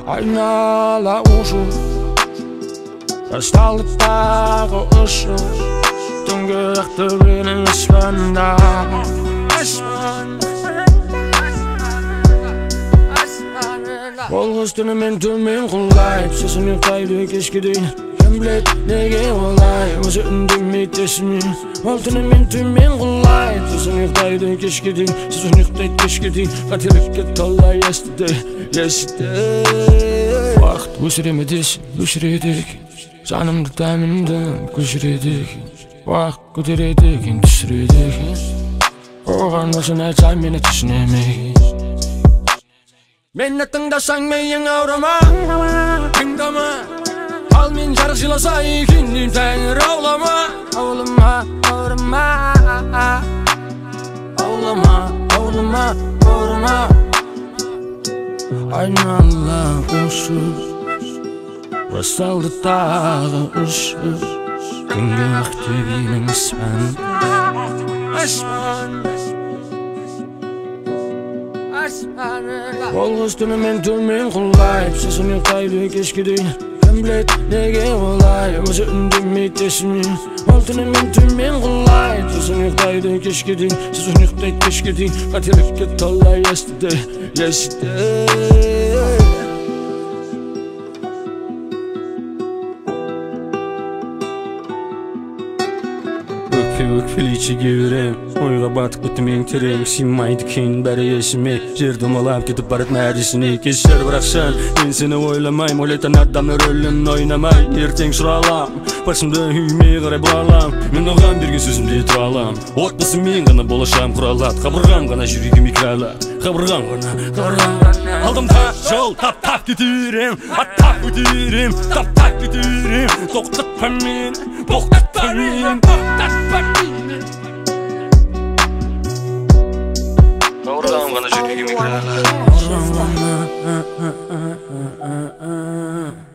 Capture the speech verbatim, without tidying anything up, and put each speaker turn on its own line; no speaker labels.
Айнала ұшу Расталды тағы ұшу Түнгі ақтөбенің аспанда Ол қыз түнімен төмен құлайып Сосын ұйықтайды кешке дейін Кім білет неге олай Өзі үндемейді есімнен Ол түнімен төмен құлайып Сосын ұйықтайды кешке дейін Сосын ұйықтайды кешке дейін Қателікке талай естіді Естіді Уақыт өсіреме десін өшіреді екен Жанымды тәмінді көшіреді екен Уақыт көтереді екен түсіреді екен Оған осыны айтсам мені түсінемеген Мені тыңдасаң миың ауырма Тыңдама Ал мен жарық жыласа екеннен тәңір аулама Аулама, ауырма Аулама, аулама, ауырма Айнала ұшу Басталды тағы ұшу Күнгі ақтөбенің аспан Аспан Ол қыз түнімен төмен құлайып Сосын ұйықтайды кешке дейін Кім білет неге олай Өзі үндемейді есімнен Ол түнімен төмен құлайып Сосын ұйықтайды кешке дейін Сосын ұйықтайды кешке дейін Қателікке талай естіді Естіді Өкпелейші кеуірем Ойға батып кеттім ең терең Симайды кейін бәрі есіме Жер домалап кетіп барат мәресіне Кешір бірақшан Мен сені ойламайм Ойлайтын адамның рөлін ойнамай Ертең шыралам Басымды үйме қарай бұралам Мен оған берген сөзімде тұралам Отбасы мен ғана болашам құралат Қабырғам ғана жүрегім икралат Қабырғам ғана Қабырғам ғана Алдымда жол тап-тап кетірем Аттап өтерем Тап-тап кетірем Тоқтатпа мен Тоқтатпа мен Тоқтатпа мен Қабырғам ғана жүрегім икралат Қабырғам ғана